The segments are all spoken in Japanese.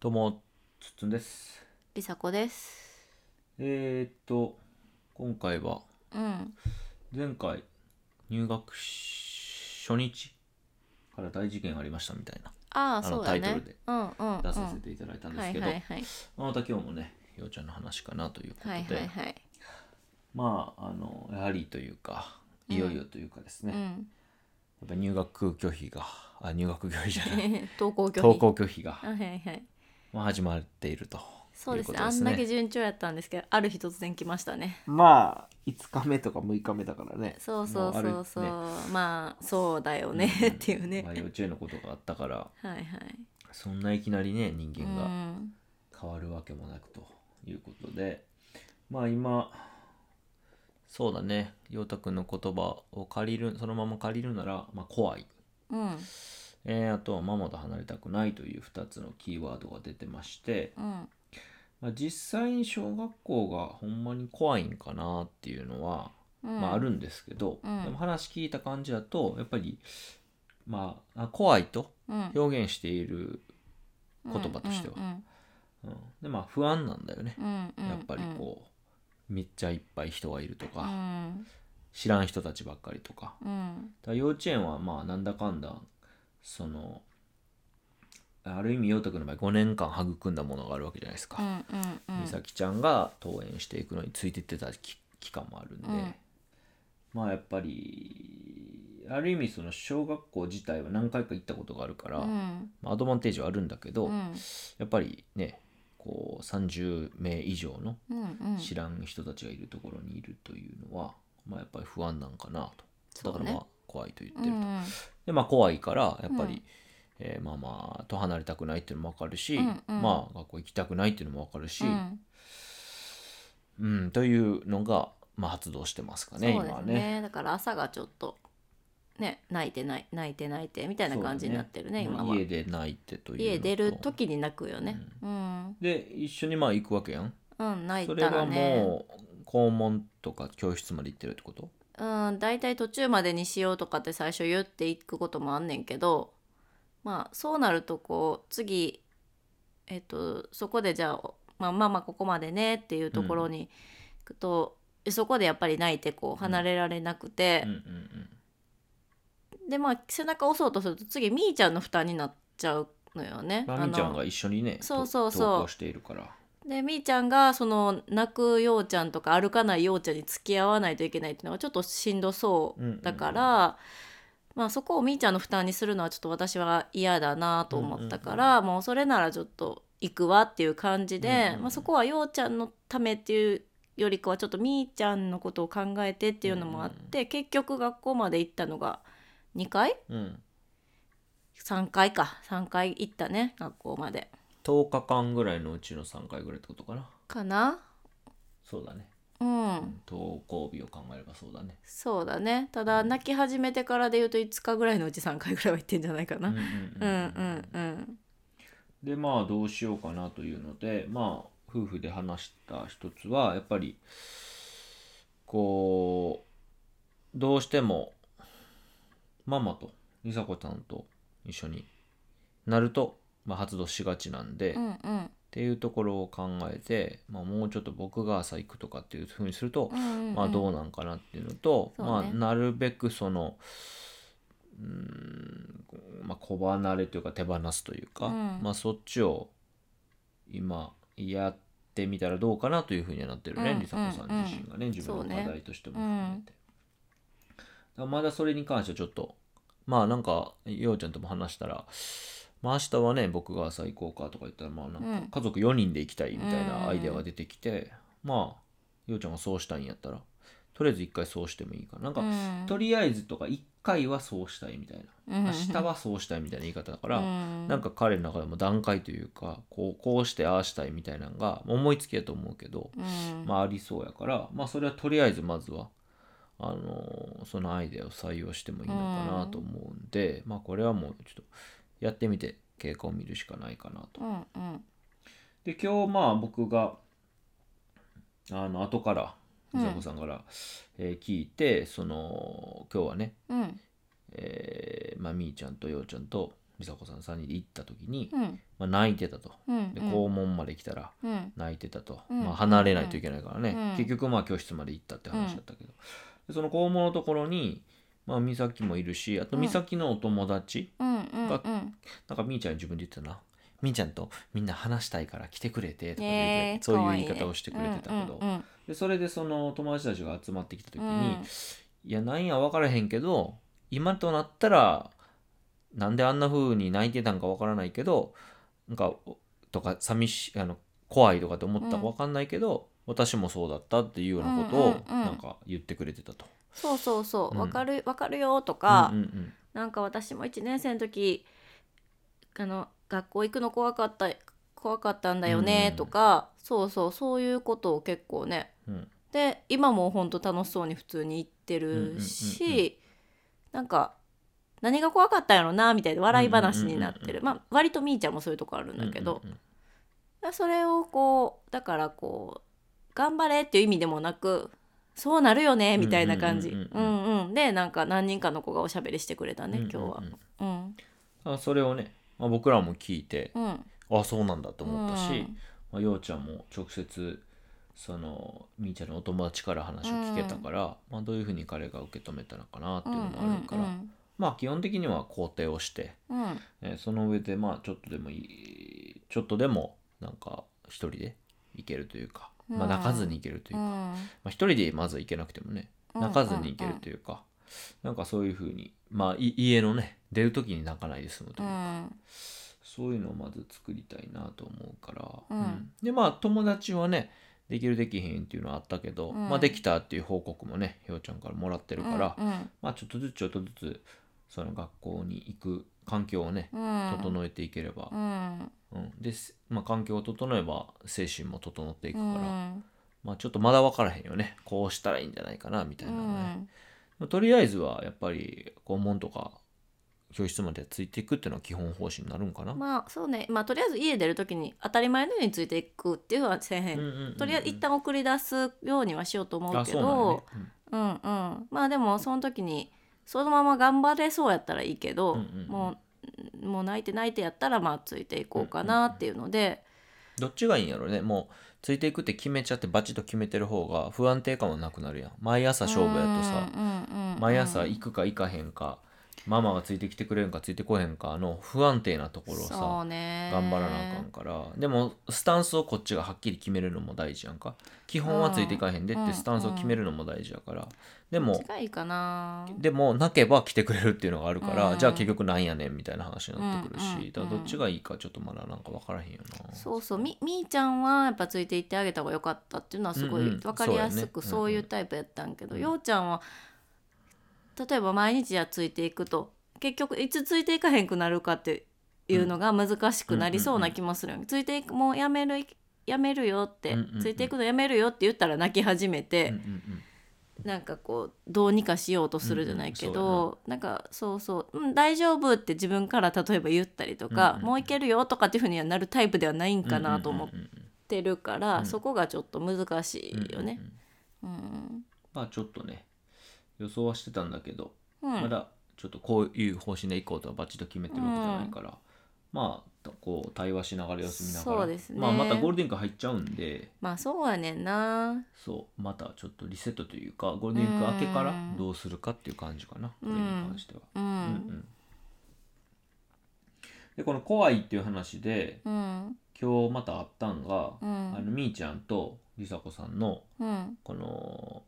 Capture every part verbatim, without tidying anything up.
どうも、つっつんです。 りさこです。 えーっと、今回はうん。 前回入学初日から大事件ありましたみたいなああ、 あのそうだね。 タイトルでうんうん出させうん。 ていただいたんではいすけど、 はいはい。 また今日もね、ようちゃんの話かなというこはいはいとで、 はい。 まあ、あの、やはりというか、いよいよというかですね、 うん。 やっぱ入学拒否が、あ、入学拒否じゃない、 登校拒登否。 校拒否が、 あ、はいはい。 まあ、始まっているというこそうですね。あんだけとですね。 順調やったんですけど、ある日突然来ましたね。 まあ、いつかめとかむいかめだからね、 そうそうもうあるそうそね、 う。まあ、そうだようんうねっていうん、まね。 あ幼稚園のことがあったから、 はいはい。 そんないきなりね人う間がん。 変わるわけもなくということで、まあ今、そうだね、陽太くんの言葉を借りる、そのまま借りるなら、まあ、怖い、 うん。 えーあとはママと離れたくないというふたつのキーワードが出てまして、 うん。 まあ、実際に小学校がほんまに怖いんかなっていうのは、まあ、あうん。 るんですけど、でもうん。 話聞いた感じだとやっぱり、まあ、怖いとうん。 表現しているうん。 言葉としては、 うん。 うん、でまあ不安なんだよね。 うん。うやっぱりん。 こうめっちゃいっぱい人がいるとうか、 ん。 知らん人たちばっかりとか、 うん。 だから幼稚園はまあなんだかんだ、そのある意味陽太くんの場合ごねんかん育んだものがあるわけじゃないですか。 うん。うん。 美咲ちゃんが登園していくのについてってた期期間もあるんで、 うん。 まあやっぱりある意味その小学校自体は何回か行ったことがあるから、 うん。 まあアドバンテージはあるんだけど、 うん。 やっぱりね、こうさんじゅうめい以上のうん。うん。 知らん人たちがいるところにいるというのは、まあ、やっぱり不安なんかなと。だからまあそうね。 怖いと言っうてると。 ん。 でまあ怖いからやっぱり、 うん。 えーまあまあと離れたくないっていうのも分かるし、 うんうん。 まあ学校行きたくないっていうのも分かるし、 うん。 うんというのが、まあ、発動してますかねそうで今はね。 すね。だから朝がちょっとね、泣いてない泣いて泣いてみたいな感じになそうだね。 ってるね、 もう今は。 家で泣いてとい家出るうのと、 時に泣くよね。うん。 で一緒にまあ行くわけやん。 うん、泣いたらそれはね。 もう校門とか教室まで行ってるってこと？ うん、だいたい途中までにしようとかって最初言っていくこともあんねんけど、まあそうなるとこう次、えっと、そこでじゃあ、まあ、ママここまでねっていうところうんに行くと、そこでやっぱり泣いてこううん離れられなくうんて、 うんでまあ背中押そうとすると次みーちゃんの負担になっちゃうのよね。 まあ、 あのみーちゃんが一緒にねそうとそうそ投稿しているから。 う。でみーちゃんがその泣くようちゃんとか歩かないようちゃんに付き合わないといけないっていうのがちょっとしんどそうんうんうだから、まあそこをみーちゃんの負担にするのはちょっと私は嫌だなと思ったから、もうそれならちょっと行くわっていう感じうんうんうんで、まあ、そこはようちゃんのためっていうよりかはちょっとみーちゃんのことを考えてっていうのもあって、結局学校まで行ったのがにかいうんうんさんかいかさんかい行ったね、学校までとおかかんぐらいのうちのさんかいぐらいってことかな。 かな。 そうだね。 ううんん、 登校日を考えればそうだね。 そうだね。ただ泣き始めてからで言うといつかぐらいのうちさんかいぐらいは行ってんじゃないかな。 うんうんうんうんうんでまあどうしようかなというので、まあ夫婦で話した一つはやっぱりこうどうしてもママと梨紗子ちゃんと一緒になると、まあ、発動しがちなんで、 うんうんっていうところを考えて、まあ、もうちょっと僕が朝行くとかっていうふうにすると、 うんうんうん、 まあどうなんかなっていうのと、 そうね、 まあなるべくそのうーん、まあ、子離れというか手放すというか、 うん、 まあそっちを今やってみたらどうかなというふうにはなってるね、 うん梨紗子さん自身がね、自分の課題としても含めて、だからまだそれに関してはちょっとまあなんかようちゃんとも話したら、まあ明日はね僕が朝行こうかとか言ったら、まあなんか家族よにんで行きたいみたいなアイデアが出てきて、まあようちゃんがそうしたいんやったらとりあえず一回そうしてもいいかな。なんか、 うん、 とりあえずとか一回はそうしたいみたいな、 うん、 明日はそうしたいみたいな言い方だから、 うん、 なんか彼の中でも段階というかこうこうしてああしたいみたいなのが思いつきやと思うけど、 うん、 まあありそうやから、まあそれはとりあえずまずはあのーそのアイデアを採用してもいいのかなと思うんで、まあこれはもうちょっとやってみて経過を見るしかないかなと。 うん、うん、 で今日まあ僕があの後から美佐子さんから、えー聞いて、その今日はね、 うん、 えーまあ、みーちゃんとようちゃんと美佐子さんさんにんで行った時に、 うんまあ、泣いてたと。 うんで校門まで来たらうん泣いてたと、 うんまあ、離れないといけないからね、 うん結局まあ教室まで行ったって話だったけど、でその校門のところに、まあ、美咲もいるし、あと美咲のお友達うんうんが、 うんなんかみーちゃんに自分で言ってたな、みーちゃんとみんな話したいから来てくれてとか言って、 へーそういうかわいいね言い方をしてくれてたけど、 うんうんでそれでその友達たちが集まってきた時に、 うんいやなんや分からへんけど今となったらなんであんな風に泣いてたんか分からないけどなんかとか寂しいあの怖いとかって思ったか分かんないけど、私もそうだったっていうようなことをうんうんうんなんか言ってくれてたと。 そうそうそう、 うんわかるわかるよとか、 うんうんなんか私もいちねん生の時あの学校行くの怖かった怖かったんだよねとか、そうそうそういうことを結構ね、 うんうんで今もほんと楽しそうに普通に行ってるし、 うんうんうんうんなんか何が怖かったんやろなみたいな笑い話になってる、 うんうんうんうんまあ割とみーちゃんもそういうとこあるんだけど、 うんうんそれをこうだからこう頑張れっていう意味でもなくそうなるよねみたいな感じ、 うんうんううんうんんうんでなんか何人かの子がおしゃべりしてくれたね、 うん今日は。 うんうんあそれをね、まあ、僕らも聞いて、 うんあそうなんだと思ったし、 うんまあ、ようちゃんも直接そのみーちゃんのお友達から話を聞けたから、まあ、どういうふうに彼が受け止めたのかなっていうのもあるから、 うんまあ基本的には肯定をして、 うんうんえーその上でまあちょっとでもいいちょっとでもなんか一人で行けるというか、まあ、泣かずに行けるというか、まあ、一人でまず行けなくてもね泣かずに行けるというか、なんかそういうふうにまあい家のね出る時に泣かないで済むというか、 うんそういうのをまず作りたいなと思うから、 うんでまあ友達はねできるできへんっていうのはあったけど、 うんまあ、できたっていう報告もねひょうちゃんからもらってるから、 うんうんまあ、ちょっとずつちょっとずつその学校に行く環境をねうん整えていければ、 うんうんで、まあ、環境を整えば精神も整っていくから、 うんまあ、ちょっとまだ分からへんよねこうしたらいいんじゃないかなみたいなのね、 うんとりあえずはやっぱり校門とか教室までついていくっていうのは基本方針になるんかな。 まあそうね、まあとりあえず家出る時に当たり前のようについていくっていうのはせえへん、 うんうんうんうんとりあえず一旦送り出すようにはしようと思うけあそうなんやどね、 うんうんまあでもその時にそのまま頑張れそうやったらいいけど、 うんうんうんもうもう泣いて泣いてやったらまあついていこうかなっていうので、 どっちがいいんやろね。もうついていくって決めちゃってバチッと決めてる方が不安定感はなくなるやん。毎朝勝負やとさ、 うんうんうん毎朝行くか行かへんか、ママがついてきてくれるんかついてこへんかの不安定なところをそさうね頑張らなあかんから。でもスタンスをこっちがはっきり決めるのも大事やんか。基本はついていかへんでってスタンスを決めるのも大事やから。でも近いかな。 でも泣けば来てくれるっていうのがあるから、 うんじゃあ結局なんやねんみたいな話になってくるし、 うんうんだからどっちがいいかちょっとまだなんか分からへんよな。 そうそうみみーちゃんはやっぱついていってあげた方が良かったっていうのはすごいうんうん分かりやすくそうやねそういうタイプやったんけど、 うんようちゃんは例えば毎日やついていくと結局いつついていかへんくなるかっていうのが難しくなりそうな気もするよね、ついていくもうやめるやめるよって、 うんうんうんついていくのやめるよって言ったら泣き始めて、 うんうんうんなんかこうどうにかしようとするじゃないけうんうんど、なんかそうそう、うん、大丈夫って自分から例えば言ったりとか、 うんうんもういけるよとかっていうふうにはなるタイプではないんかなと思っうんうんうんうんてるから、 うんそこがちょっと難しいよね。 うんうんうんうんまあちょっとね予想はしてたんだけど、 うんまだちょっとこういう方針でいこうとはバチッと決めてるわけじゃないから、まあこう対話しながら様子見ながらそうですねまあ、またゴールデンウィーク入っちゃうんでまあそうやねんな。 そうまたちょっとリセットというかゴールデンウィーク明けからどうするかっていう感じかな、これに関しては。 うんうんうんでこの怖いっていう話でうん今日またあったんが、 うんあのみーちゃんとりさこさんのうんこの、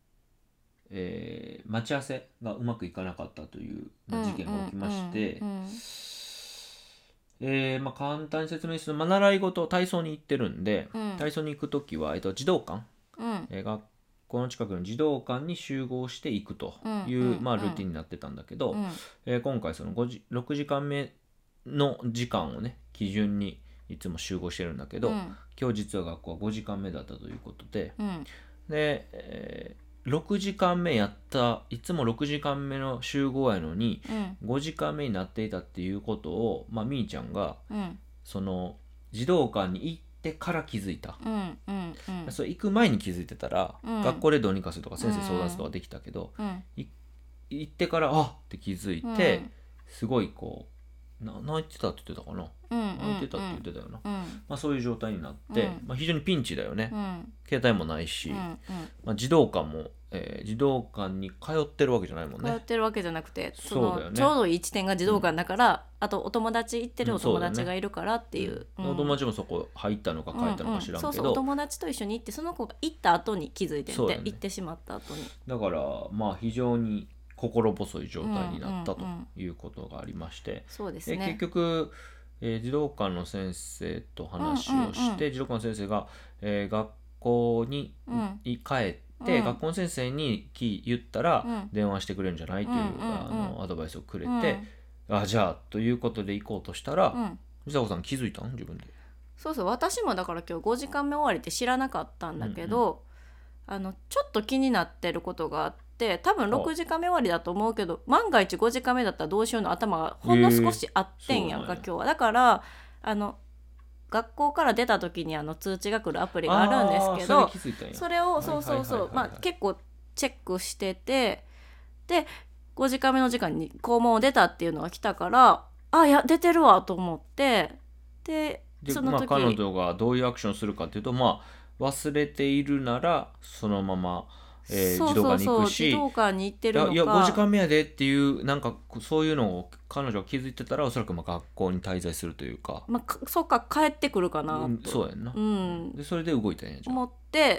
えー待ち合わせがうまくいかなかったというまあ事件が起きまして、 うんうんえーまあ、簡単に説明すると、まあ、習い事体操に行ってるんで、 うん体操に行く時は、えっと、児童館、 うんえー学校の近くの児童館に集合していくという、 うんうんまあ、ルーティンになってたんだけど、 うんえー今回そのごじろくじかんめの時間をね基準にいつも集合してるんだけど、 うん今日実は学校はごじかんめだったということで、 うんで、えーろくじかんめやったいつもろくじかんめの集合やのにうんごじかんめになっていたっていうことを、まあ、みーちゃんがうんその児童館に行ってから気づいた、 うんうんうんそれ行く前に気づいてたら、 うん学校でどうにかするとか先生相談するとかできたけど、 うんい行ってからあって気づいて、すごいこな泣いてたって言ってたかな、 うんうんうん、 泣いてたって言ってたよな、 うんまあ、そういう状態になって、 うんまあ、非常にピンチだよね、 うん、 携帯もないし、 うんうん、 まあ、児童館も、えー児童館に通ってるわけじゃないもんね。 通ってるわけじゃなくて、そのそうだよねちょうどいい地点が児童館だから、うん、あとお友達行ってるお友達がいるからっていう、 うんうん、お友達もそこ入ったのか帰ったのか知らんけど、うんうん、そうそう、 お友達と一緒に行って、その子が行った後に気づいてんで、ね、行ってしまった後に、 だからまあ非常に心細い状態になったということがありまして、 うんうんうん、そうですね、 結局、えー、児童館の先生と話をして、うんうんうん、児童館の先生が、えー、学校に、うん、帰ってで、うん、学校の先生に言ったら、うん、電話してくれるんじゃないという、うんうんうん、あのアドバイスをくれて、うん、あじゃあということで行こうとしたら、うん、美佐子さん気づいたん自分で。 そうそう、私もだから今日ごじかんめ終わりって知らなかったんだけど、うんうん、あのちょっと気になってることがあって、多分ろくじかんめ終わりだと思うけど、万が一ごじかんめだったらどうしようの頭がほんの少しあってんやんか、えー、今日は。だからあの学校から出た時にあの通知が来るアプリがあるんですけど、 そ, れそれをそうそうそう、まあ結構チェックしてて、でごじかんめの時間に校門を出たっていうのが来たから、あいや出てるわと思って、ででその時、まあ、彼女がどういうアクションするかっていうと、まあ忘れているならそのままえー、児童館に行くし、 児童館に行ってるのか、 いやごじかんめやでっていうなんかそういうのを彼女が気づいてたら、おそらくまあ学校に滞在するというか、 まあ、そっか帰ってくるかなと、うん、 そうやんな、 うん、 でそれで動いたんやじゃん思って、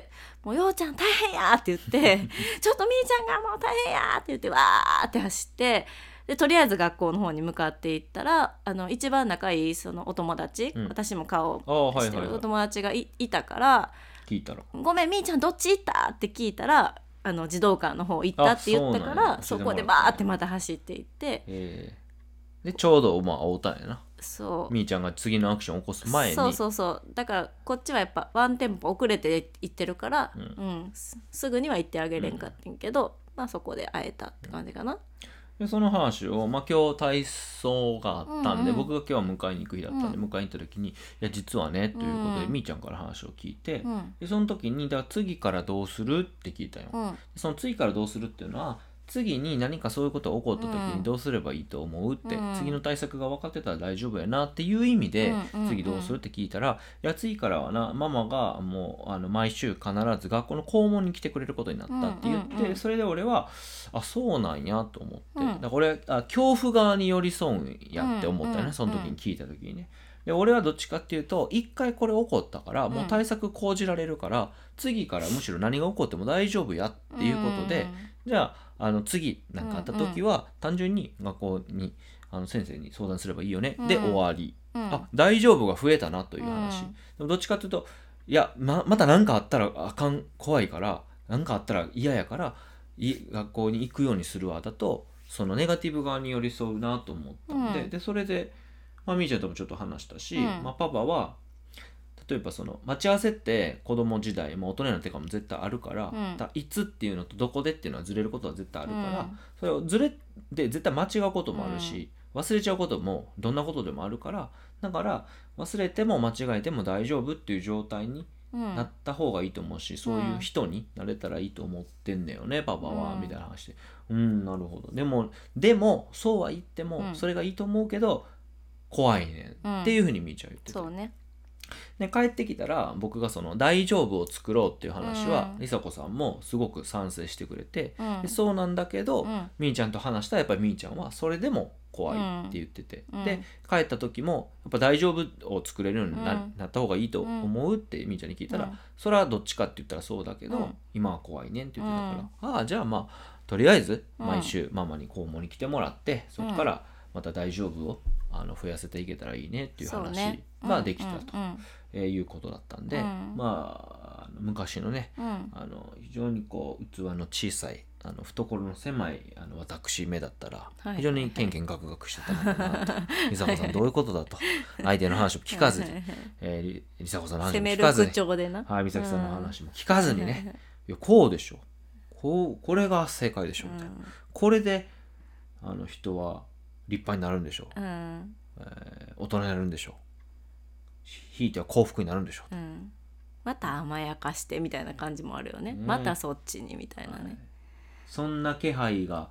もうようちゃん大変やって言ってちょっとみーちゃんがもう大変やって言ってわーって走って、でとりあえず学校の方に向かっていったら、あの一番仲いいそのお友達、うん、私も顔をしてるお友達が い, いたから聞いたら、 ごめんみーちゃんどっち行ったって聞いたら、あの児童館の方行ったって言ったから、 そ, そこでバーってまた走っていって、 えー、でちょうどまあ会うたんやな。 そうみーちゃんが次のアクションを起こす前に、 そうそうそう、だからこっちはやっぱワンテンポ遅れて行ってるから、うんうん、す, すぐには行ってあげれんかってんけど、うん、まあそこで会えたって感じかな。 でその話を、まあ、今日体操があったんで、うんうん、僕が今日は迎えに行く日だったんで、うん、迎えに行った時に、いや実はねということで、うん、みーちゃんから話を聞いて、うん、でその時にだから次からどうするって聞いたよ、うん、その次からどうするっていうのは、次に何かそういうことが起こった時にどうすればいいと思うって、うん、次の対策が分かってたら大丈夫やなっていう意味で、うん、次どうするって聞いたら、いや次からはなママがもうあの毎週必ず学校の校門に来てくれることになったって言って、うんうんうん、それで俺はあそうなんやと思って、うん、だから俺あ恐怖側に寄り添うんやって思ったよね、うんうん、その時に聞いた時にね。で俺はどっちかっていうと、一回これ起こったからもう対策講じられるから、うん、次からむしろ何が起こっても大丈夫やっていうことで、うん、じゃああの次なんかあった時は、うんうん、単純に学校にあの先生に相談すればいいよね、うん、で終わり、うん、あ大丈夫が増えたなという話、うん、でもどっちかというと、いや ま, また何かあったらあかん、怖いから何かあったら嫌やからい学校に行くようにするわだと、そのネガティブ側に寄り添うなと思ったんで、うん、でそれで、まあ、みーちゃんともちょっと話したし、うんまあ、パパは例えばその待ち合わせって子供時代も大人になってからも絶対あるから、うん、いつっていうのとどこでっていうのはずれることは絶対あるから、うん、それをずれで絶対間違うこともあるし、うん、忘れちゃうこともどんなことでもあるから、だから忘れても間違えても大丈夫っていう状態になった方がいいと思うし、うん、そういう人になれたらいいと思ってんだよねパパは、うん、みたいな話で、うんなるほど、でもでもそうは言っても、うん、それがいいと思うけど怖いねんっていうふうにみーちゃん言ってて、 そうね。 で帰ってきたら僕がその大丈夫を作ろうっていう話は、うん、りさこさんもすごく賛成してくれて、うん、でそうなんだけど、うん、みーちゃんと話したらやっぱりみーちゃんはそれでも怖いって言ってて、うん、で帰った時もやっぱ大丈夫を作れるように な,、うん、なった方がいいと思うってみーちゃんに聞いたら、うん、それはどっちかって言ったらそうだけど、うん、今は怖いねんって言ってたから、うん、ああじゃあまあとりあえず毎週ママに校門に来てもらって、そこからまた大丈夫をあの増やせていけたらいいねっていう話ができたと、えー、いうことだったんで、うん、まあ昔のね、うん、あの非常にこう器の小さいあの懐の狭いあの私目だったら非常にケンケンガクガクしてたのかなと、りさこさんどういうことだと相手の話も聞かずに、えー、りさこさんの話も聞かずに、はい、美咲さんの話も聞かずにね、いやこうでしょ、こうこれが正解でしょみたいな、うん、これであの人は立派になるんでしょう、うんえー、大人になるんでしょう、ひいては幸福になるんでしょう、うん、 また甘やかしてみたいな感じもあるよね、ねまたそっちにみたいなね、はい、 そんな気配が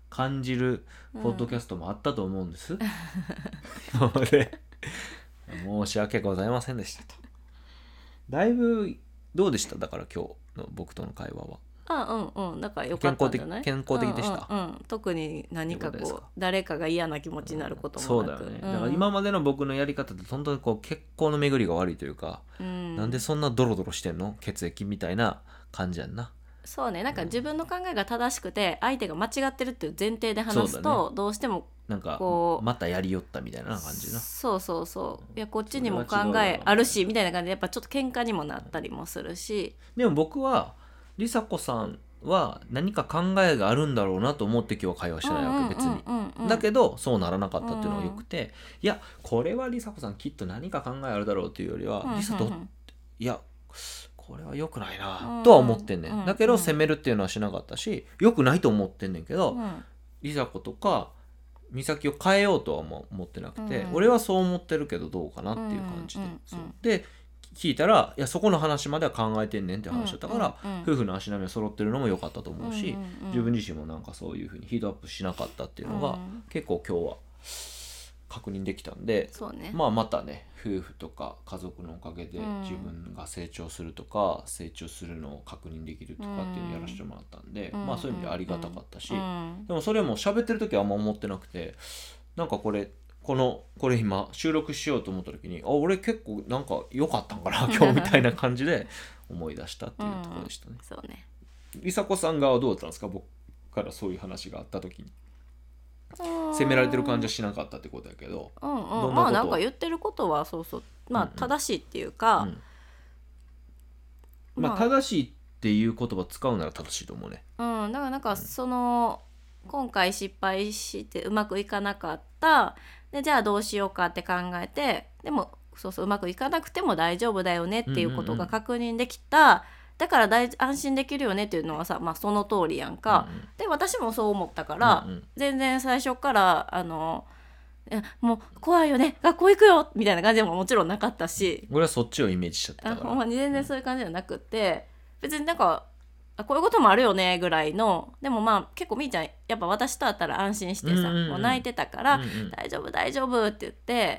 感じるポッドキャストもあったと思うんです、うん、今まで申し訳ございませんでしたと。だいぶどうでした？だから今日の僕との会話は。 あうんうんだからよかったんじゃない？ 健康的でした、 うんうんうん、特に何かこう誰かが嫌な気持ちになることもなく、 そうだよね、 うん、 だから今までの僕のやり方って本当にこう血行の巡りが悪いというか、うん、なんでそんなドロドロしてんの血液みたいな感じやんな。 そうね、なんか自分の考えが正しくて相手が間違ってるっていう前提で話すと、ね、どうしてもなんかこうまたやりよったみたいな感じな。 そうそうそう、いやこっちにも考えあるしみたいな感じでやっぱちょっと喧嘩にもなったりもするし、 でも僕は梨紗子さんは何か考えがあるんだろうなと思って今日は会話してないわけ、別に、うんうんうん、だけどそうならなかったっていうのがよくて、うん、いやこれは梨紗子さんきっと何か考えあるだろうっていうよりは、うんうんうん、梨紗といやこれは良くないなとは思ってんねん、うんうん、だけど責めるっていうのはしなかったし良くないと思ってんねんけど、うん、梨紗子とか美咲を変えようとは思ってなくて、うん、俺はそう思ってるけどどうかなっていう感じで、うんうんうん、そうで聞いたらいやそこの話までは考えてんねんって話だったから、うんうんうん、夫婦の足並みが揃ってるのも良かったと思うし、うんうんうん、自分自身もなんかそういう風にヒートアップしなかったっていうのが、うん、結構今日は確認できたんで、 そうね、 まあまたね夫婦とか家族のおかげで自分が成長するとか、うん、成長するのを確認できるとかっていうのをやらせてもらったんで、うん、まあそういう意味でありがたかったし、うん、でもそれも喋ってる時はあんま思ってなくて、なんかこれこのこれ今収録しようと思った時にあ俺結構なんか良かったんかな今日みたいな感じで思い出したっていうところでしたね、 うん、そうね。 梨紗子さん側はどうだったんですか？僕からそういう話があった時に責められてる感じはしなかったってことやけど、 うんうん、まあなんか言ってることはそうそうまあ正しいっていうか、うんうん、まあ正しいっていう言葉使うなら正しいと思うね。 うん、だからなんかその、うん、今回失敗してうまくいかなかったでじゃあどうしようかって考えて、でもそうそううまくいかなくても大丈夫だよねっていうことが確認できた、うんうんうん、だから大安心できるよねっていうのはさ、まあ、その通りやんか、うんうん、で私もそう思ったから、うんうん、全然最初からあのもう怖いよね学校行くよみたいな感じでももちろんなかったし、 俺はそっちをイメージしちゃってたから、 ほんまに全然そういう感じじゃなくて、うん、別になんかこういうこともあるよねぐらいの、でもまあ結構みーちゃんやっぱ私と会ったら安心してさ、うんうんうん、もう泣いてたから、うんうん、大丈夫大丈夫って言って、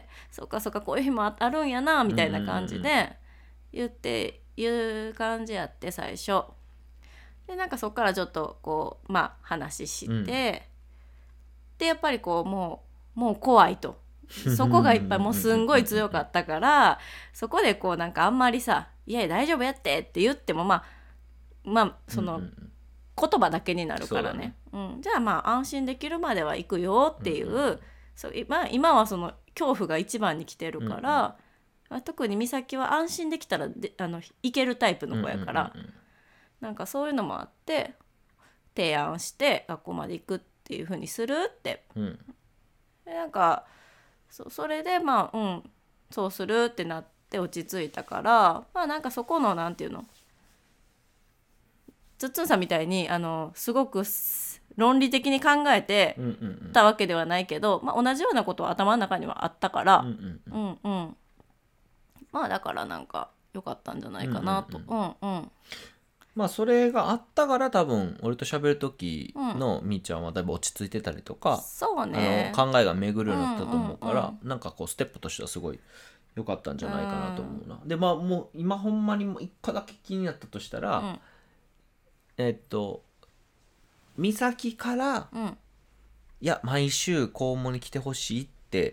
そっかそっかこういう日もあるんやなみたいな感じで言っていう感じやって最初で、なんかそっからちょっとこうまあ話して、うん、でやっぱりこうもうもう怖いとそこがいっぱいもうすんごい強かったからそこでこうなんかあんまりさいや大丈夫やってって言ってもまあまあその言葉だけになるからね、うん、じゃあまあ安心できるまでは行くよっていう、うんうん、そう今、今はその恐怖が一番に来てるから、うんうん、特に美咲は安心できたらであの行けるタイプの子やから、うんうんうん、なんかそういうのもあって提案して学校まで行くっていう風にするって、うん、でなんか そ, それでまあうんそうするってなって落ち着いたから、まあなんかそこのなんていうのつっつんさんみたいにあのすごく論理的に考えてたわけではないけど、まあ、同じようなことは頭の中にはあったから、うんうんうんうん、まあだからなんか良かったんじゃないかなと、うんうんうん、 まあそれがあったから多分俺と喋る時のみーちゃんはだいぶ落ち着いてたりとか、 そうね、 あの考えが巡るようになったと思うから、うんうんうん、なんかこうステップとしてはすごい良かったんじゃないかなと思うな、うん、でまあもう今ほんまにもう一個だけ気になったとしたら、うんえっと美咲から、うん、いや毎週校門に来てほしいって、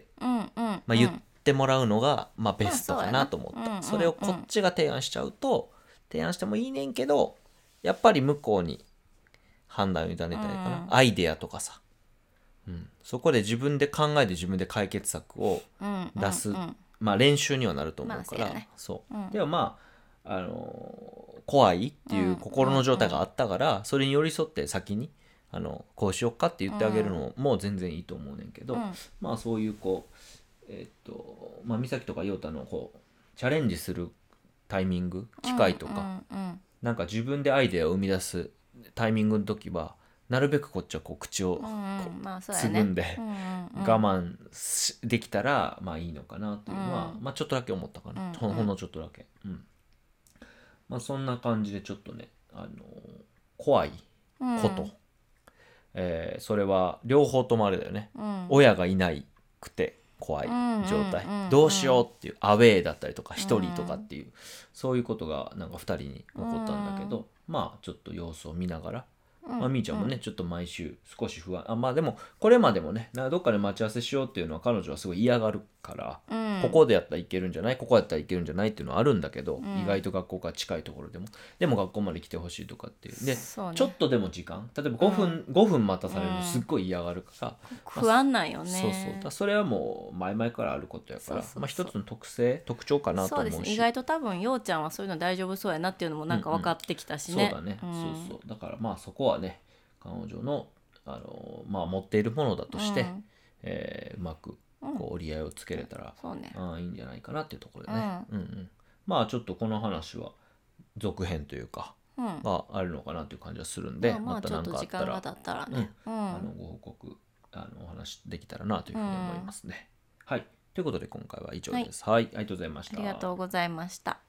うんうんまあ、言ってもらうのが、まあ、ベストかなと思った、うん そ, うんうん、それをこっちが提案しちゃうと提案してもいいねんけどやっぱり向こうに判断を委ねたいかな、うん、アイデアとかさ、うん、そこで自分で考えて自分で解決策を出す、うんうんうん、まあ練習にはなると思うから、まあ そうやね、そう、うん、でもまああのー、怖いっていう心の状態があったから、うんうん、それに寄り添って先にあのこうしよっかって言ってあげるのも、うん、もう全然いいと思うねんけど、うん、まあそういうこうえー、っとまあ美咲とか陽太のこうチャレンジするタイミング機会とか、うんうんうん、なんか自分でアイデアを生み出すタイミングの時はなるべくこっちはこう口をこう、うんまあそうやね、つぐんで、うんうんうん、我慢できたらまあいいのかなというのは、うん、まあちょっとだけ思ったかな、うんうん、ほんのちょっとだけ、うんまあ、そんな感じでちょっとね、あのー、怖いこと、うん、 えーそれは両方ともあれだよね、 うん親がいないくて怖い状態、 うんうんうんうんどうしようっていうアウェーだったりとか一人とかっていう、そういうことがなんかふたりに起こったんだけど、まあちょっと様子を見ながら、まあ、みーちゃんもねちょっと毎週少し不安、あまあでもこれまでもねなんかどっかで待ち合わせしようっていうのは彼女はすごい嫌がるから、 うんここでやったらいけるんじゃない、ここやったらいけるんじゃないっていうのはあるんだけど、 うん意外と学校から近いところでもでも学校まで来てほしいとかっていうでそうねちょっとでも時間例えばごふん、ごふん待たされるのすっごい嫌がるから、 不安なんよね。 そうそうだからそれはもう前々からあることやから、 そうそうそうまあ、一つの特性特徴かなと思うし、 そうですね、意外と多分ようちゃんはそういうの大丈夫そうやなっていうのもなんか分かってきたしね。 そうだね、 うんそうそうだからまあそこはね彼女の、あのまあ、持っているものだとして、 うんえーうまくこう折り合いをつけれたら、 そうね。 ああいいんじゃないかなっていうところでね、うんうんまあちょっとこの話は続編というか、 うん。 があるのかなという感じはするんで、 まあまあまた何ちょっと時かあったら間が経ったらね。うん。 あのご報告あのお話できたらなというふうに思いますね。はいということで今回は以上です。はい、ありがとうございました。 ありがとうございました。